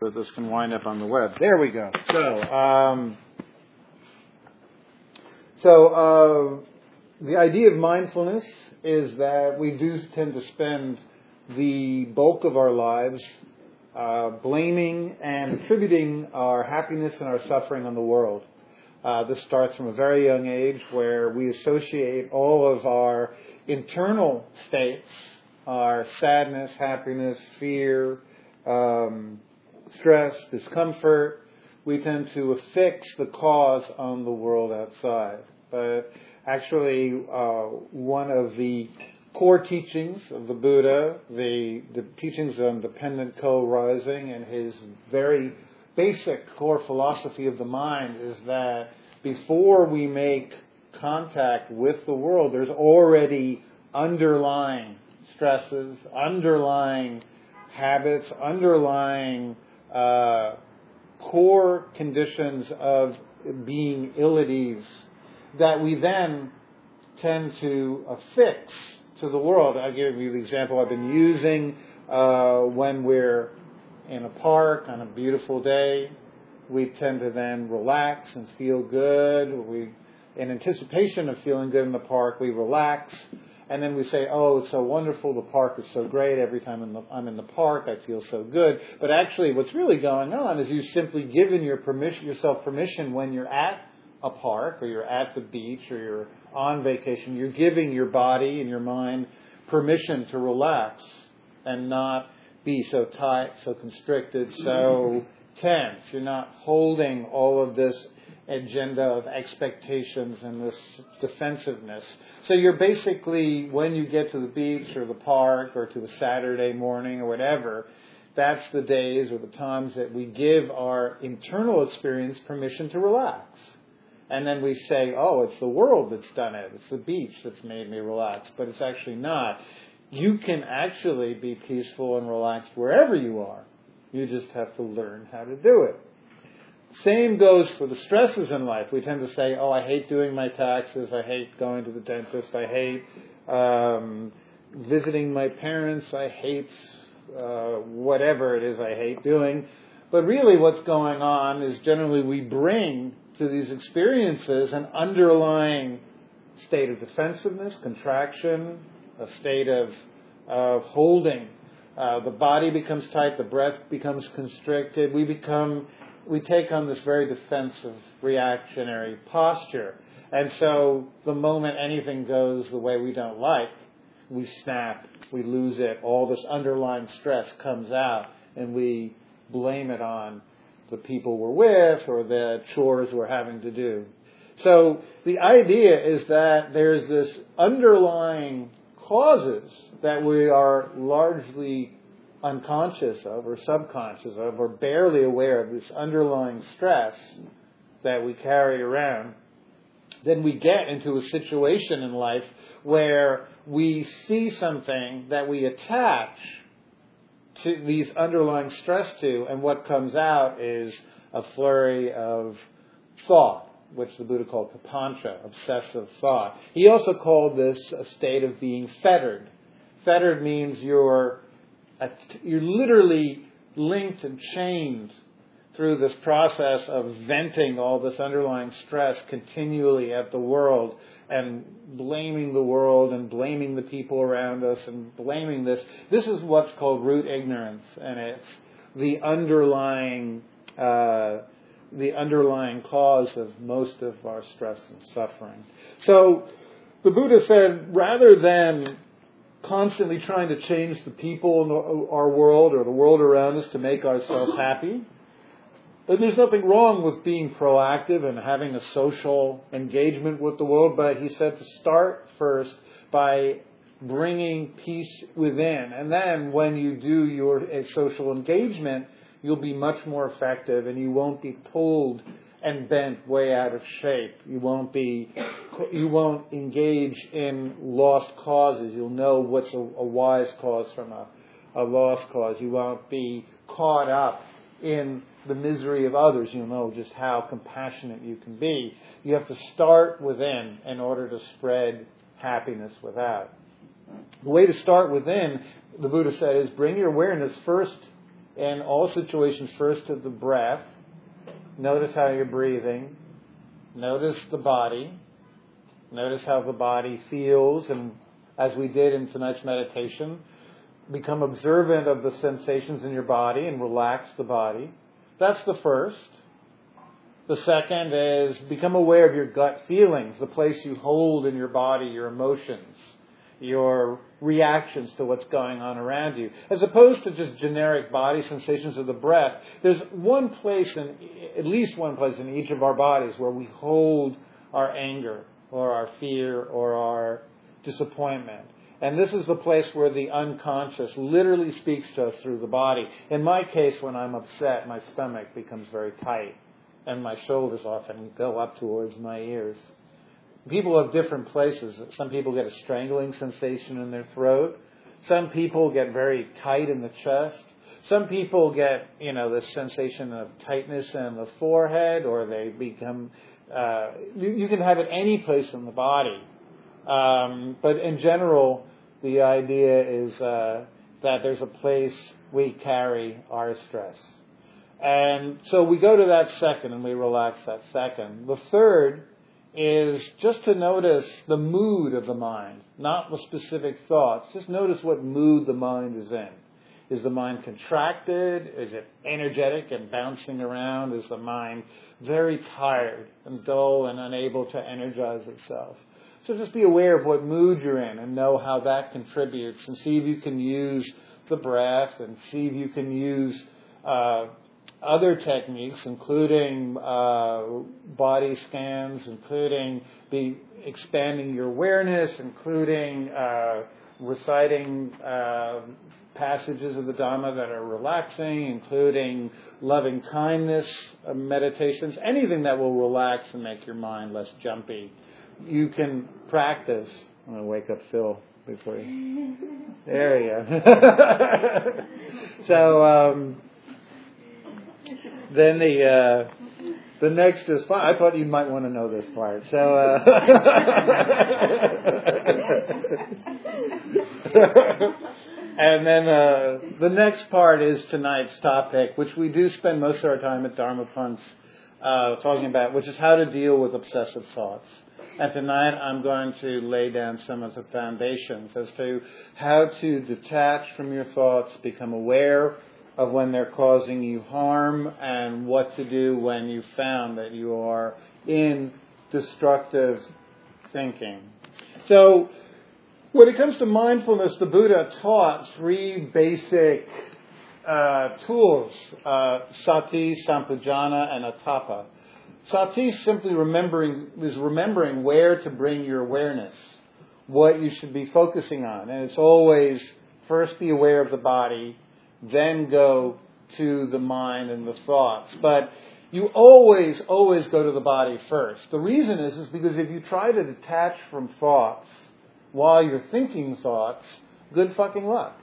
that this can wind up on the web. There we go. So the idea of mindfulness is that we do tend to spend the bulk of our lives blaming and attributing our happiness and our suffering on the world. This starts from a very young age, where we associate all of our internal states, our sadness, happiness, fear, stress, discomfort. We tend to affix the cause on the world outside. But actually, one of the core teachings of the Buddha, the teachings on dependent co-arising, and his very basic core philosophy of the mind is that before we make contact with the world, there's already underlying stresses, underlying habits, underlying core conditions of being ill at ease that we then tend to affix to the world. I'll give you the example I've been using when we're in a park on a beautiful day. We tend to then relax and feel good. In anticipation of feeling good in the park, we relax. And then we say, oh, it's so wonderful, the park is so great, every time I'm in the park I feel so good. But actually what's really going on is you've simply given yourself permission when you're at a park or you're at the beach or you're on vacation. You're giving your body and your mind permission to relax and not be so tight, so constricted, so tense. You're not holding all of this agenda of expectations and this defensiveness. So you're basically, when you get to the beach or the park or to a Saturday morning or whatever, that's the days or the times that we give our internal experience permission to relax. And then we say, oh, it's the world that's done it. It's the beach that's made me relax. But it's actually not. You can actually be peaceful and relaxed wherever you are. You just have to learn how to do it. Same goes for the stresses in life. We tend to say, oh, I hate doing my taxes. I hate going to the dentist. I hate visiting my parents. I hate whatever it is I hate doing. But really what's going on is generally we bring to these experiences an underlying state of defensiveness, contraction, a state of holding. The body becomes tight, the breath becomes constricted. We take on this very defensive, reactionary posture. And so the moment anything goes the way we don't like, we snap, we lose it. All this underlying stress comes out, and we blame it on the people we're with or the chores we're having to do. So the idea is that there's this underlying causes that we are largely unconscious of or subconscious of or barely aware of, this underlying stress that we carry around. Then we get into a situation in life where we see something that we attach to these underlying stress to, and what comes out is a flurry of thought, which the Buddha called papancha, obsessive thought. He also called this a state of being fettered. Fettered means you're literally linked and chained through this process of venting all this underlying stress continually at the world and blaming the world and blaming the people around us and blaming this. This is what's called root ignorance, and it's the underlying cause of most of our stress and suffering. So the Buddha said, rather than constantly trying to change the people in our world or the world around us to make ourselves happy, then there's nothing wrong with being proactive and having a social engagement with the world. But he said to start first by bringing peace within. And then when you do your social engagement, you'll be much more effective and you won't be pulled and bent way out of shape. You won't engage in lost causes. You'll know what's a wise cause from a lost cause. You won't be caught up in the misery of others. You'll know just how compassionate you can be. You have to start within in order to spread happiness without. The way to start within, the Buddha said, is bring your awareness first in all situations first to the breath. Notice how you're breathing. Notice the body. Notice how the body feels, and as we did in tonight's meditation, become observant of the sensations in your body and relax the body. That's the first. The second is become aware of your gut feelings, the place you hold in your body, your emotions, your reactions to what's going on around you. As opposed to just generic body sensations of the breath, there's one place, at least one place in each of our bodies where we hold our anger or our fear or our disappointment. And this is the place where the unconscious literally speaks to us through the body. In my case, when I'm upset, my stomach becomes very tight, and my shoulders often go up towards my ears. People have different places. Some people get a strangling sensation in their throat. Some people get very tight in the chest. Some people get, this sensation of tightness in the forehead, or they become, you can have it any place in the body. But in general, the idea is that there's a place we carry our stress. And so we go to that second and we relax that second. The third is just to notice the mood of the mind, not the specific thoughts. Just notice what mood the mind is in. Is the mind contracted? Is it energetic and bouncing around? Is the mind very tired and dull and unable to energize itself? So just be aware of what mood you're in and know how that contributes, and see if you can use the breath, and see if you can use other techniques, including body scans, including expanding your awareness, including reciting passages of the Dhamma that are relaxing, including loving kindness meditations, anything that will relax and make your mind less jumpy. You can practice. I'm going to wake up Phil before you. There you go. So then the next is fun. I thought you might want to know this part. So and then the next part is tonight's topic, which we do spend most of our time at Dharma Punch talking about, which is how to deal with obsessive thoughts. And tonight I'm going to lay down some of the foundations as to how to detach from your thoughts, become aware of when they're causing you harm, and what to do when you found that you are in destructive thinking. So when it comes to mindfulness, the Buddha taught three basic tools, sati, sampajana, and atapa. Sati simply remembering where to bring your awareness, what you should be focusing on. And it's always first be aware of the body, then go to the mind and the thoughts. But you always go to the body first. The reason is because if you try to detach from thoughts while you're thinking thoughts, good fucking luck.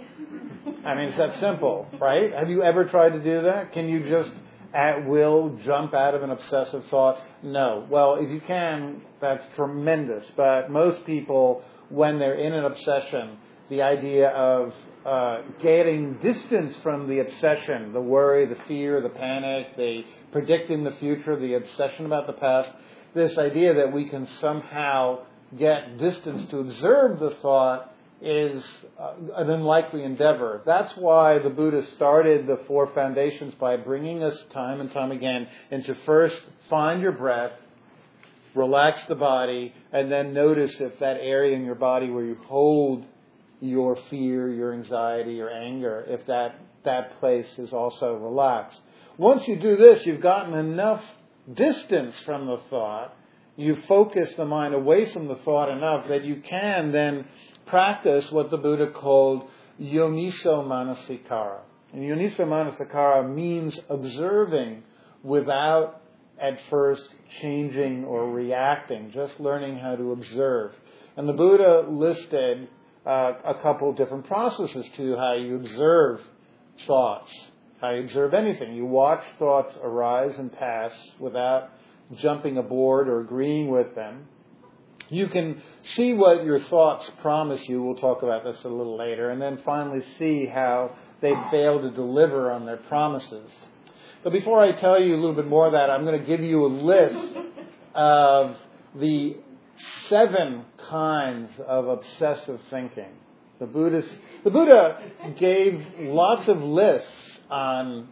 I mean, it's that simple, right? Have you ever tried to do that? Can you just at will jump out of an obsessive thought? No. Well, if you can, that's tremendous. But most people, when they're in an obsession, the idea of getting distance from the obsession, the worry, the fear, the panic, the predicting the future, the obsession about the past, this idea that we can somehow get distance to observe the thought is an unlikely endeavor. That's why the Buddha started the four foundations by bringing us time and time again into first find your breath, relax the body, and then notice if that area in your body where you hold your fear, your anxiety, your anger, if that place is also relaxed. Once you do this, you've gotten enough distance from the thought, you focus the mind away from the thought enough that you can then practice what the Buddha called yoniso manasikara. And yoniso manasikara means observing without at first changing or reacting, just learning how to observe. And the Buddha listed a couple different processes to how you observe thoughts, how you observe anything. You watch thoughts arise and pass without jumping aboard or agreeing with them. You can see what your thoughts promise you. We'll talk about this a little later. And then finally see how they fail to deliver on their promises. But before I tell you a little bit more of that, I'm going to give you a list of the 7 kinds of obsessive thinking. The Buddha gave lots of lists on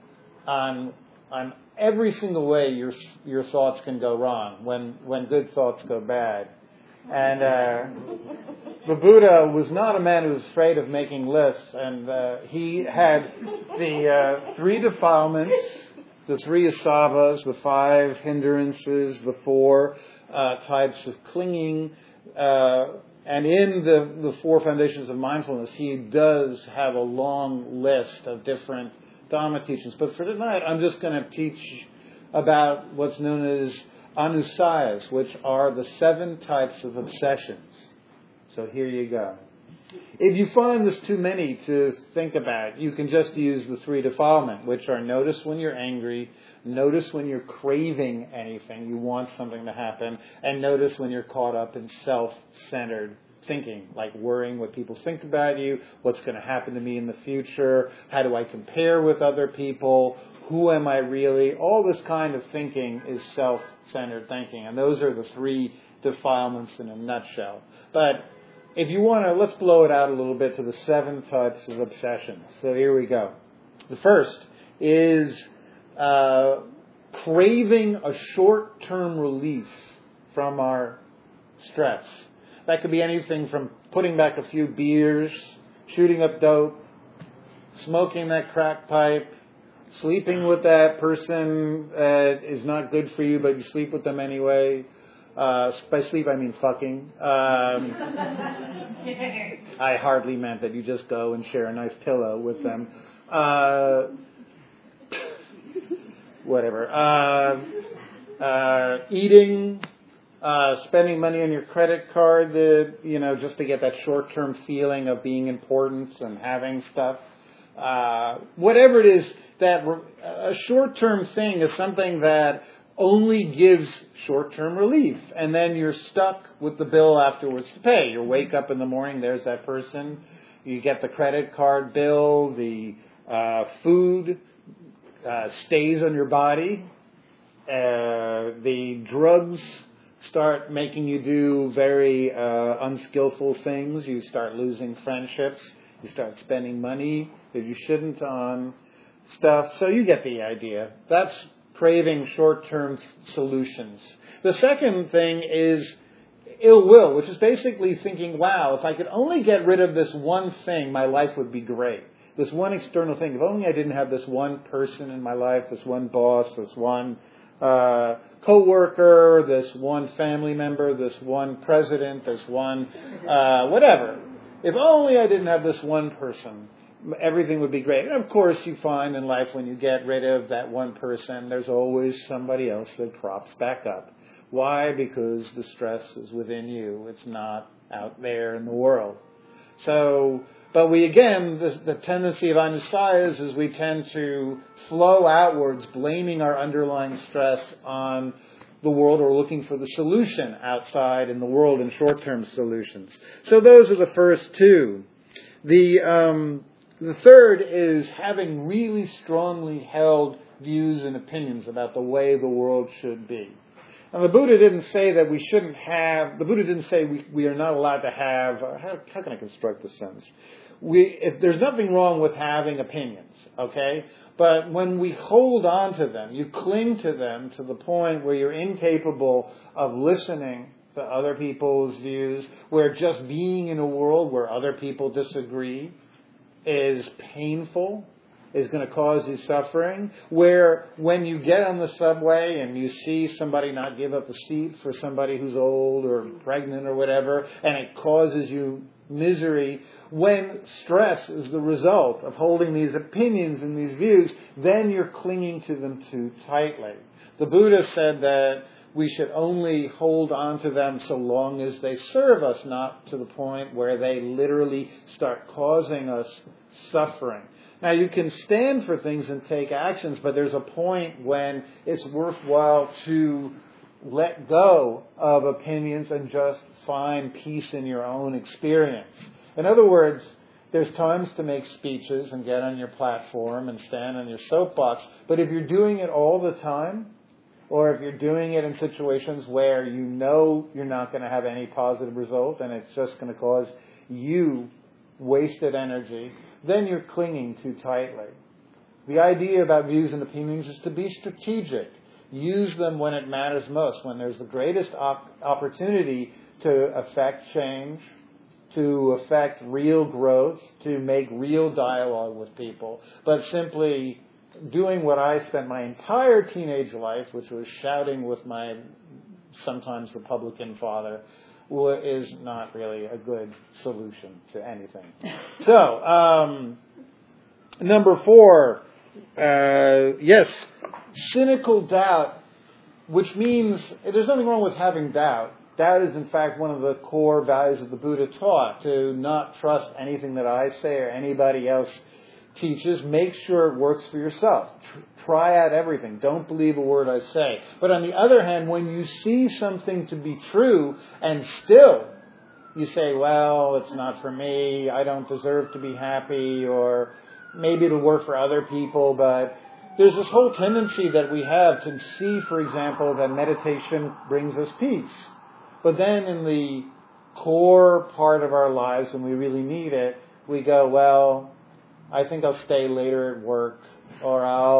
every single way your thoughts can go wrong when good thoughts go bad. And the Buddha was not a man who was afraid of making lists, and he had the 3 defilements, the 3 asavas, the 5 hindrances, the 4 types of clinging, and in the 4 foundations of mindfulness, he does have a long list of different Dhamma teachings. But for tonight, I'm just going to teach about what's known as anusayas, which are the 7 types of obsessions. So here you go. If you find this too many to think about, you can just use the 3 defilement, which are notice when you're angry, notice when you're craving anything, you want something to happen, and notice when you're caught up in self-centered thinking, like worrying what people think about you, what's going to happen to me in the future, how do I compare with other people, who am I really? All this kind of thinking is self-centered thinking, and those are the 3 defilements in a nutshell. But if you want to, let's blow it out a little bit to the 7 types of obsessions. So here we go. The first is craving a short-term release from our stress. That could be anything from putting back a few beers, shooting up dope, smoking that crack pipe, sleeping with that person is not good for you, but you sleep with them anyway. By sleep, I mean fucking. I hardly meant that you just go and share a nice pillow with them. Whatever. Eating, spending money on your credit card, just to get that short-term feeling of being important and having stuff. Whatever it is, that a short-term thing is something that only gives short-term relief, and then you're stuck with the bill afterwards to pay. You wake up in the morning, there's that person. You get the credit card bill, the food stays on your body. The drugs start making you do very unskillful things. You start losing friendships. You start spending money that you shouldn't on stuff. So you get the idea. That's craving short-term solutions. The second thing is ill will, which is basically thinking, wow, if I could only get rid of this one thing, my life would be great. This one external thing. If only I didn't have this one person in my life, this one boss, this one co-worker, this one family member, this one president, this one whatever. If only I didn't have this one person, everything would be great. And of course, you find in life when you get rid of that one person, there's always somebody else that crops back up. Why? Because the stress is within you. It's not out there in the world. So, but we again, the tendency of anusayas is we tend to flow outwards, blaming our underlying stress on the world or looking for the solution outside in the world in short-term solutions. So those are the first 2. The third is having really strongly held views and opinions about the way the world should be. And the Buddha didn't say that we shouldn't have, the Buddha didn't say we are not allowed to have, how can I construct this sentence? If there's nothing wrong with having opinions, okay? But when we hold on to them, you cling to them to the point where you're incapable of listening to other people's views, where just being in a world where other people disagree is painful, is going to cause you suffering, where when you get on the subway and you see somebody not give up a seat for somebody who's old or pregnant or whatever, and it causes you misery, when stress is the result of holding these opinions and these views, then you're clinging to them too tightly. The Buddha said that we should only hold on to them so long as they serve us, not to the point where they literally start causing us suffering. Now, you can stand for things and take actions, but there's a point when it's worthwhile to let go of opinions and just find peace in your own experience. In other words, There's times to make speeches and get on your platform and stand on your soapbox. But if you're doing it all the time, or if you're doing it in situations where you know you're not going to have any positive result and it's just going to cause you wasted energy, then you're clinging too tightly. The idea about views and opinions is to be strategic. Use them when it matters most, when there's the greatest opportunity to affect change, to affect real growth, to make real dialogue with people. But simply doing what I spent my entire teenage life, which was shouting with my sometimes Republican father, is not really a good solution to anything. So, number 4, yes, cynical doubt, which means there's nothing wrong with having doubt. Doubt is, in fact, one of the core values that the Buddha taught, to not trust anything that I say or anybody else teaches. Make sure it works for yourself. Try out everything. Don't believe a word I say. But on the other hand, when you see something to be true and still you say, well, it's not for me, I don't deserve to be happy, or maybe it'll work for other people, but there's this whole tendency that we have to see, for example, that meditation brings us peace. But then in the core part of our lives, when we really need it, we go, well, I think I'll stay later at work, or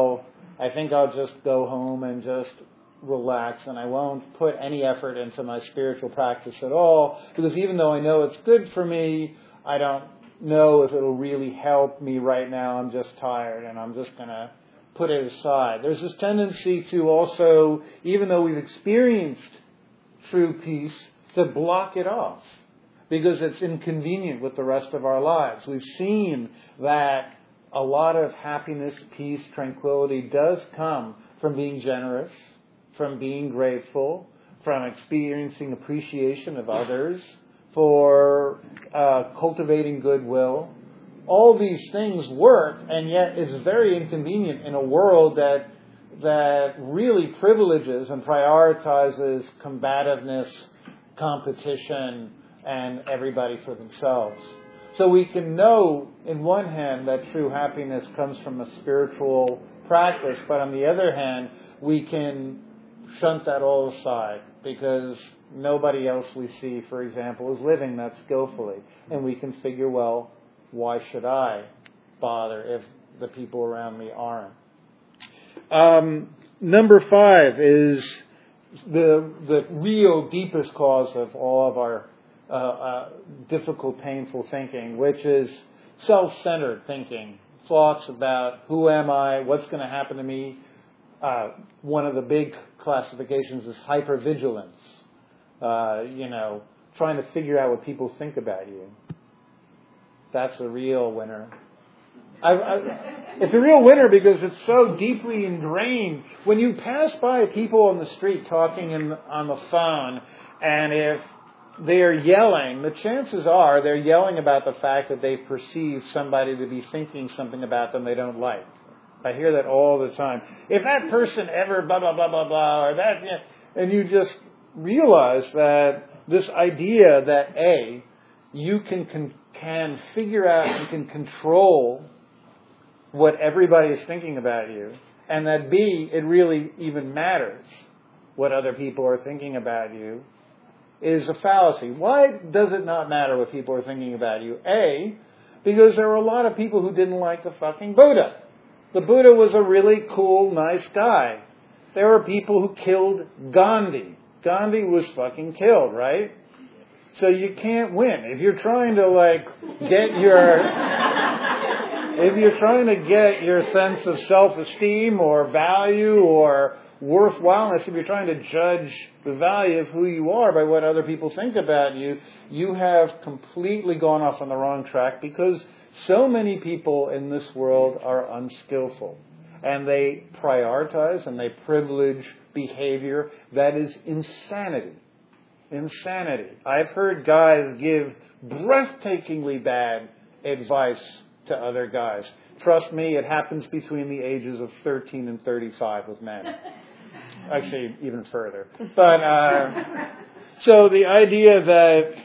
I think I'll just go home and just relax, and I won't put any effort into my spiritual practice at all, because even though I know it's good for me, I don't know if it'll really help me right now. I'm just tired, and I'm just going to put it aside. There's this tendency to also, even though we've experienced true peace, to block it off because it's inconvenient with the rest of our lives. We've seen that a lot of happiness, peace, tranquility does come from being generous, from being grateful, from experiencing appreciation of others, for cultivating goodwill. All these things work, and yet it's very inconvenient in a world that really privileges and prioritizes combativeness, competition, and everybody for themselves. So we can know, in one hand, that true happiness comes from a spiritual practice, but on the other hand, we can shunt that all aside because nobody else we see, for example, is living that skillfully. And we can figure, well, why should I bother if the people around me aren't? Number 5 is the real deepest cause of all of our difficult, painful thinking, which is self-centered thinking. Thoughts about who am I, what's going to happen to me. One of the big classifications is hypervigilance. Trying to figure out what people think about you. That's a real winner. It's a real winner because it's so deeply ingrained. When you pass by people on the street talking on the phone, and if they're yelling, the chances are they're yelling about the fact that they perceive somebody to be thinking something about them they don't like. I hear that all the time. If that person ever blah, blah, blah, blah, blah, or that, and you just realize that this idea that A, you can figure out, you can control what everybody is thinking about you, and that B, it really even matters what other people are thinking about you, is a fallacy. Why does it not matter what people are thinking about you? A, because there were a lot of people who didn't like the fucking Buddha. The Buddha was a really cool, nice guy. There were people who killed Gandhi. Gandhi was fucking killed, right? So you can't win. If you're trying to get your sense of self-esteem or value or worthwhileness, if you're trying to judge the value of who you are by what other people think about you, you have completely gone off on the wrong track, because so many people in this world are unskillful. And they prioritize and they privilege behavior that is insanity. Insanity. I've heard guys give breathtakingly bad advice to other guys. Trust me, it happens between the ages of 13 and 35 with men. Actually, even further. But so the idea that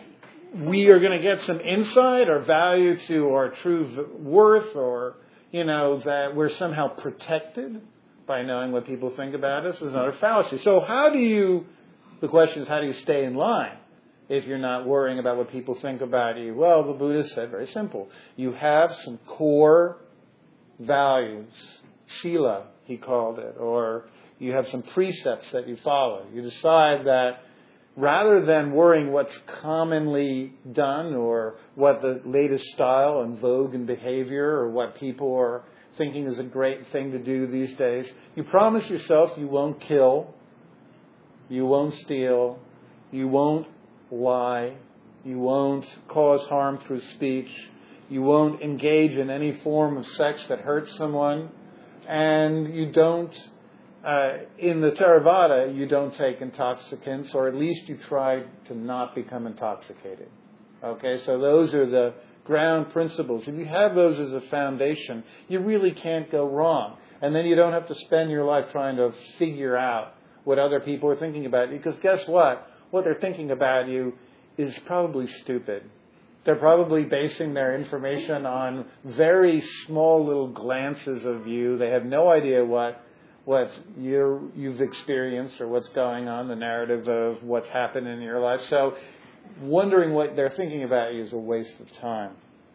we are going to get some insight or value to our true worth, or, that we're somehow protected by knowing what people think about us, is another fallacy. So the question is, how do you stay in line if you're not worrying about what people think about you? Well, the Buddha said, very simple. You have some core values, sila, he called it, or you have some precepts that you follow. You decide that rather than worrying what's commonly done or what the latest style and vogue and behavior or what people are thinking is a great thing to do these days, you promise yourself you won't kill, you won't steal, you won't lie, you won't cause harm through speech, you won't engage in any form of sex that hurts someone, and you don't, in the Theravada, you don't take intoxicants, or at least you try to not become intoxicated. Okay, so those are the ground principles. If you have those as a foundation, you really can't go wrong. And then you don't have to spend your life trying to figure out what other people are thinking about you, because guess what? What they're thinking about you is probably stupid. They're probably basing their information on very small little glances of you. They have no idea what you've experienced or what's going on, the narrative of what's happened in your life. So wondering what they're thinking about you is a waste of time.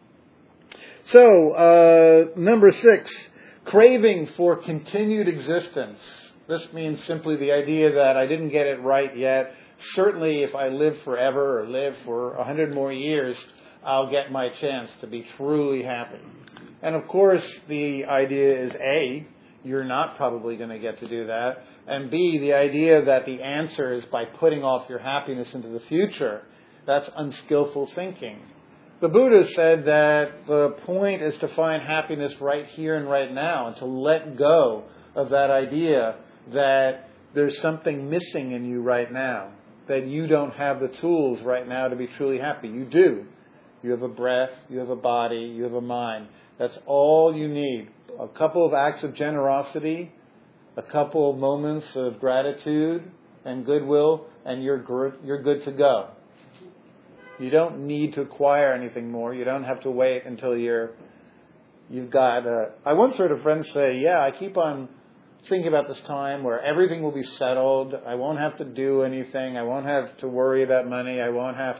So, number 6, craving for continued existence. This means simply the idea that I didn't get it right yet. Certainly if I live forever or live for 100 more years, I'll get my chance to be truly happy. And of course, the idea is A, you're not probably going to get to do that. And B, the idea that the answer is by putting off your happiness into the future. That's unskillful thinking. The Buddha said that the point is to find happiness right here and right now, and to let go of that idea that there's something missing in you right now, that you don't have the tools right now to be truly happy. You do. You have a breath, you have a body, you have a mind. That's all you need. A couple of acts of generosity, a couple of moments of gratitude and goodwill, and you're good to go. You don't need to acquire anything more. You don't have to wait until you've got I once heard a friend say, I keep on thinking about this time where everything will be settled. I won't have to do anything. I won't have to worry about money. I won't have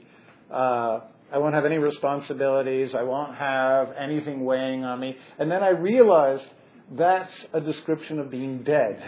any responsibilities. I won't have anything weighing on me. And then I realized that's a description of being dead.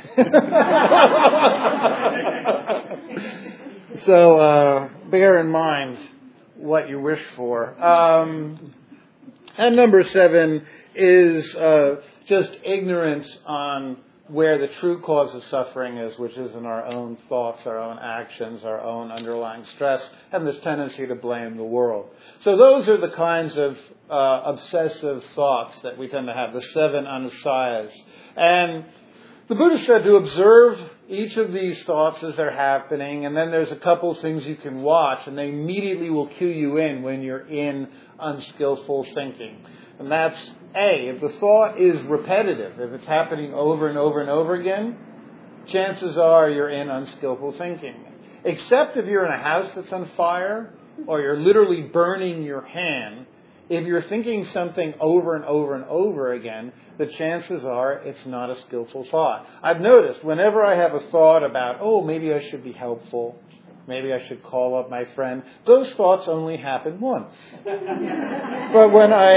So bear in mind what you wish for. And number 7 is just ignorance on where the true cause of suffering is, which is in our own thoughts, our own actions, our own underlying stress, and this tendency to blame the world. So those are the kinds of obsessive thoughts that we tend to have, the 7 anusayas. And the Buddha said to observe each of these thoughts as they're happening, and then there's a couple of things you can watch, and they immediately will cue you in when you're in unskillful thinking. And that's A, if the thought is repetitive, if it's happening over and over and over again, chances are you're in unskillful thinking. Except if you're in a house that's on fire, or you're literally burning your hand, if you're thinking something over and over and over again, the chances are it's not a skillful thought. I've noticed whenever I have a thought about, maybe I should be helpful, maybe I should call up my friend, those thoughts only happen once. But when I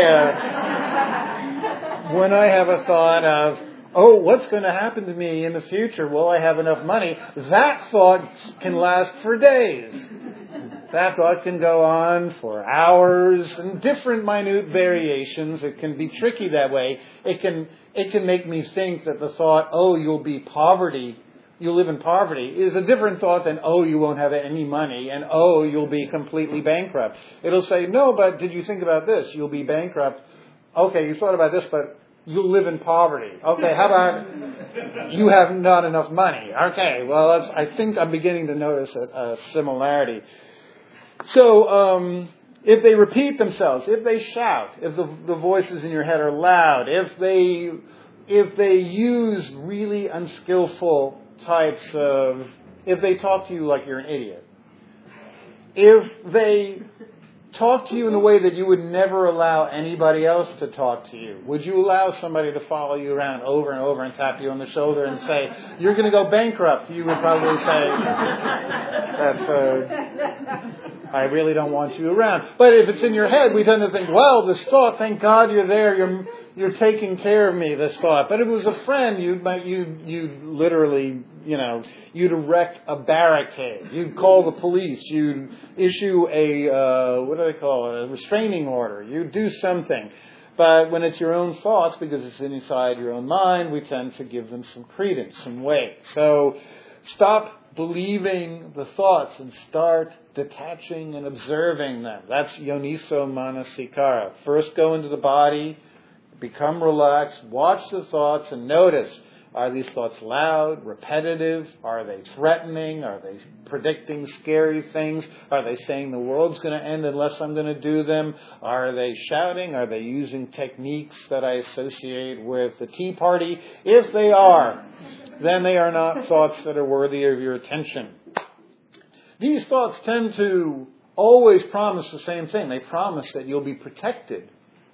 have a thought of, what's going to happen to me in the future? Will I have enough money? That thought can last for days. That thought can go on for hours and different minute variations. It can be tricky that way. It can make me think that the thought, you'll live in poverty, is a different thought than, you won't have any money, and you'll be completely bankrupt. It'll say, no, but did you think about this? You'll be bankrupt. Okay, you thought about this, but you'll live in poverty. Okay, how about you have not enough money? Okay, well, I think I'm beginning to notice a similarity. So, if they repeat themselves, if they shout, if the voices in your head are loud, if they use really unskillful types of, if they talk to you like you're an idiot, if they talk to you in a way that you would never allow anybody else to talk to you, would you allow somebody to follow you around over and over and tap you on the shoulder and say, you're going to go bankrupt? You would probably say, I really don't want you around. But if it's in your head, we tend to think, well, this thought, thank God you're there, you're taking care of me, this thought. But if it was a friend, you'd literally, you'd erect a barricade. You'd call the police. You'd issue a restraining order. You'd do something. But when it's your own thoughts, because it's inside your own mind, we tend to give them some credence, some weight. So stop believing the thoughts and start detaching and observing them. That's Yoniso Manasikara. First go into the body, become relaxed, watch the thoughts and notice, are these thoughts loud, repetitive? Are they threatening? Are they predicting scary things? Are they saying the world's going to end unless I'm going to do them? Are they shouting? Are they using techniques that I associate with the Tea Party? If they are, then they are not thoughts that are worthy of your attention. These thoughts tend to always promise the same thing. They promise that you'll be protected.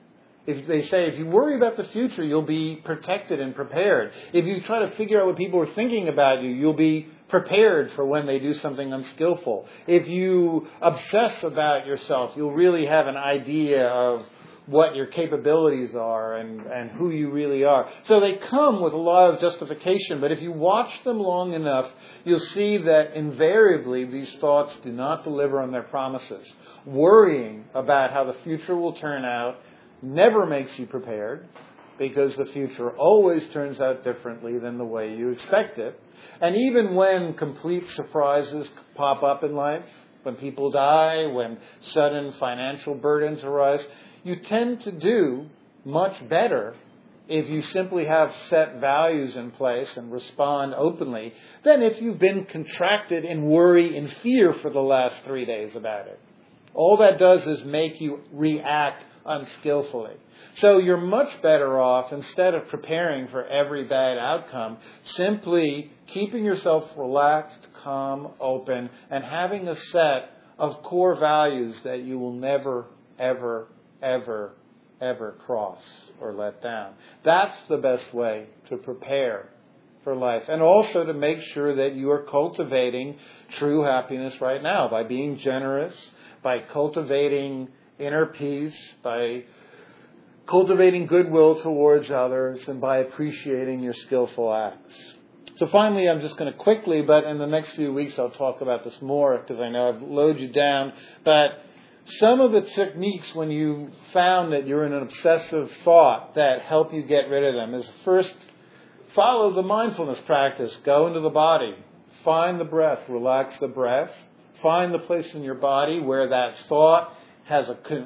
If they say, if you worry about the future, you'll be protected and prepared. If you try to figure out what people are thinking about you, you'll be prepared for when they do something unskillful. If you obsess about yourself, you'll really have an idea of what your capabilities are and who you really are. So they come with a lot of justification, but if you watch them long enough, you'll see that invariably these thoughts do not deliver on their promises. Worrying about how the future will turn out never makes you prepared, because the future always turns out differently than the way you expect it. And even when complete surprises pop up in life, when people die, when sudden financial burdens arise, you tend to do much better if you simply have set values in place and respond openly than if you've been contracted in worry and fear for the last 3 days about it. All that does is make you react unskillfully. So you're much better off, instead of preparing for every bad outcome, simply keeping yourself relaxed, calm, open, and having a set of core values that you will never, ever, ever, ever cross or let down. That's the best way to prepare for life. And also to make sure that you are cultivating true happiness right now by being generous, by cultivating inner peace, by cultivating goodwill towards others, and by appreciating your skillful acts. So finally, I'm just going to quickly, but in the next few weeks I'll talk about this more because I know I've loaded you down, but some of the techniques when you found that you're in an obsessive thought that help you get rid of them is first, follow the mindfulness practice. Go into the body. Find the breath. Relax the breath. Find the place in your body where that thought has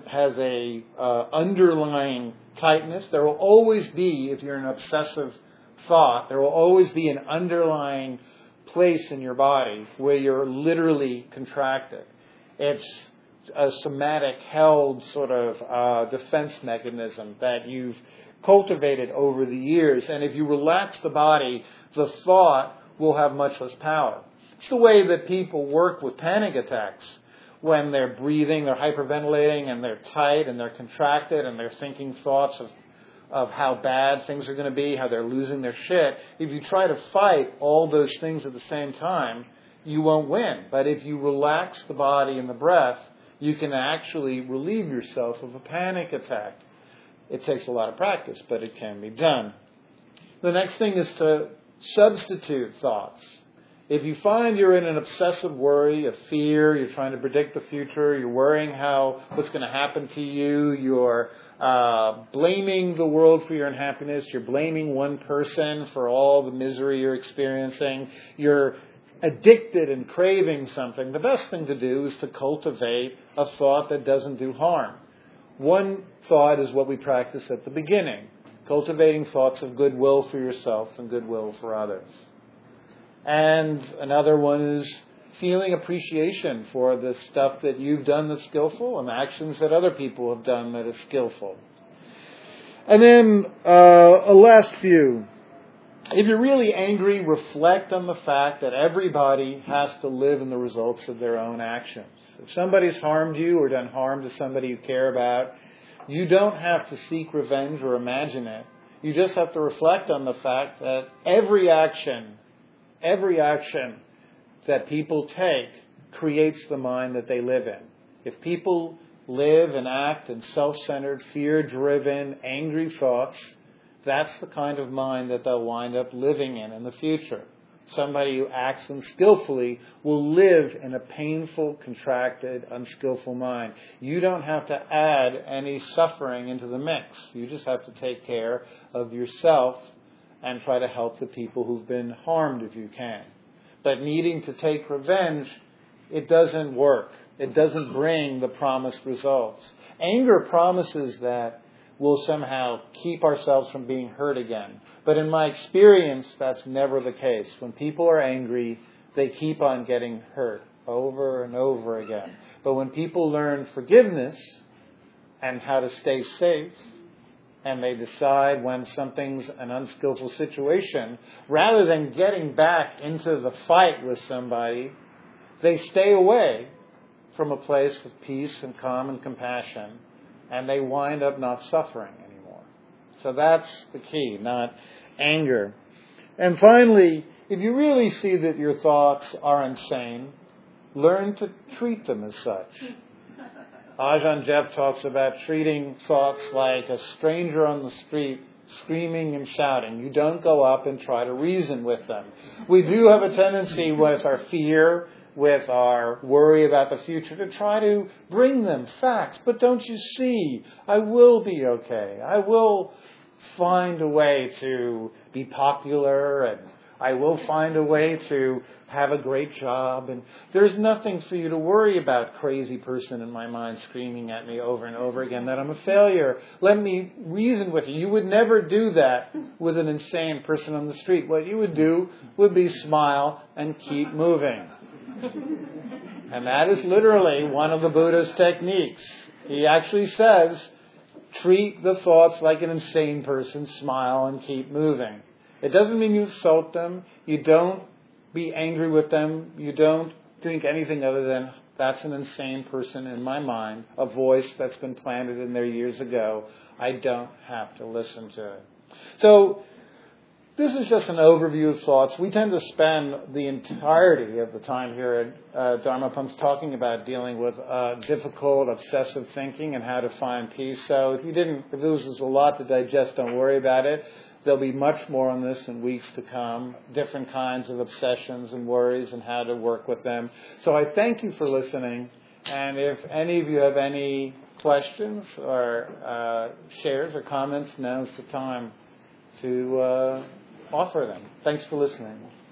a underlying tightness. There will always be, if you're an obsessive thought, there will always be an underlying place in your body where you're literally contracted. It's a somatic held sort of defense mechanism that you've cultivated over the years. And if you relax the body, the thought will have much less power. It's the way that people work with panic attacks. When they're breathing, they're hyperventilating, and they're tight, and they're contracted, and they're thinking thoughts of how bad things are going to be, how they're losing their shit. If you try to fight all those things at the same time, you won't win. But if you relax the body and the breath, you can actually relieve yourself of a panic attack. It takes a lot of practice, but it can be done. The next thing is to substitute thoughts. If you find you're in an obsessive worry, a fear, you're trying to predict the future, you're worrying what's going to happen to you, you're blaming the world for your unhappiness, you're blaming one person for all the misery you're experiencing, you're addicted and craving something, the best thing to do is to cultivate a thought that doesn't do harm. One thought is what we practice at the beginning, cultivating thoughts of goodwill for yourself and goodwill for others. And another one is feeling appreciation for the stuff that you've done that's skillful and actions that other people have done that is skillful. And then a last few. if you're really angry, reflect on the fact that everybody has to live in the results of their own actions. If somebody's harmed you or done harm to somebody you care about, you don't have to seek revenge or imagine it. You just have to reflect on the fact that every action that people take creates the mind that they live in. If people live and act in self-centered, fear-driven, angry thoughts, that's the kind of mind that they'll wind up living in the future. Somebody who acts unskillfully will live in a painful, contracted, unskillful mind. You don't have to add any suffering into the mix. You just have to take care of yourself and try to help the people who've been harmed if you can. But needing to take revenge, it doesn't work. It doesn't bring the promised results. Anger promises that we'll somehow keep ourselves from being hurt again. But in my experience, that's never the case. When people are angry, they keep on getting hurt over and over again. But when people learn forgiveness and how to stay safe, and they decide when something's an unskillful situation, rather than getting back into the fight with somebody, they stay away from a place of peace and calm and compassion, and they wind up not suffering anymore. So that's the key, not anger. And finally, if you really see that your thoughts are insane, learn to treat them as such. Ajahn Jeff talks about treating thoughts like a stranger on the street screaming and shouting. You don't go up and try to reason with them. We do have a tendency with our fear, with our worry about the future, to try to bring them facts. But don't you see, I will be okay. I will find a way to be popular, and I will find a way to have a great job. And there's nothing for you to worry about, crazy person in my mind screaming at me over and over again that I'm a failure. Let me reason with you. You would never do that with an insane person on the street. What you would do would be smile and keep moving. And that is literally one of the Buddha's techniques. He actually says, treat the thoughts like an insane person, smile and keep moving. It doesn't mean you insult them. You don't be angry with them. You don't think anything other than, that's an insane person in my mind, a voice that's been planted in there years ago. I don't have to listen to it. So this is just an overview of thoughts. We tend to spend the entirety of the time here at Dharma Punks talking about dealing with difficult, obsessive thinking and how to find peace. So if there was a lot to digest, don't worry about it. There'll be much more on this in weeks to come, different kinds of obsessions and worries and how to work with them. So I thank you for listening. And if any of you have any questions or shares or comments, now's the time to offer them. Thanks for listening.